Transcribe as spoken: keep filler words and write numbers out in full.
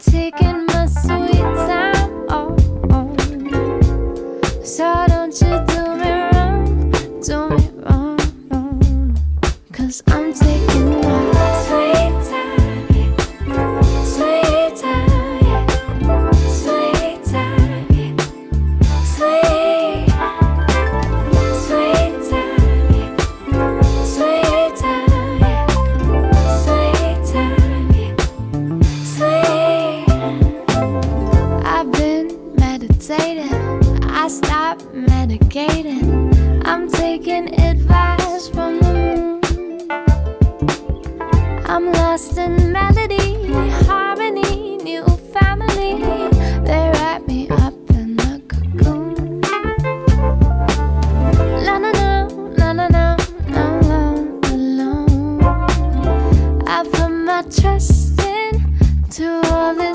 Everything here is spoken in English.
taking my sweet time. Oh, oh. So don't you do me wrong, do me wrong, no, no. Cause I'm taking my sweet time, yeah. Sweet time, yeah. Sweet time, yeah. Sweet, sweet time, yeah. Sweet time, yeah. Sweet time, yeah. Sweet. I've been meditating, I stopped medicating. I'm taking advice from the moon. I'm lost in melody, harmony, new family. They wrap me up in a cocoon. La na na, la na na, I'm alone, alone. I put my trust in to all this.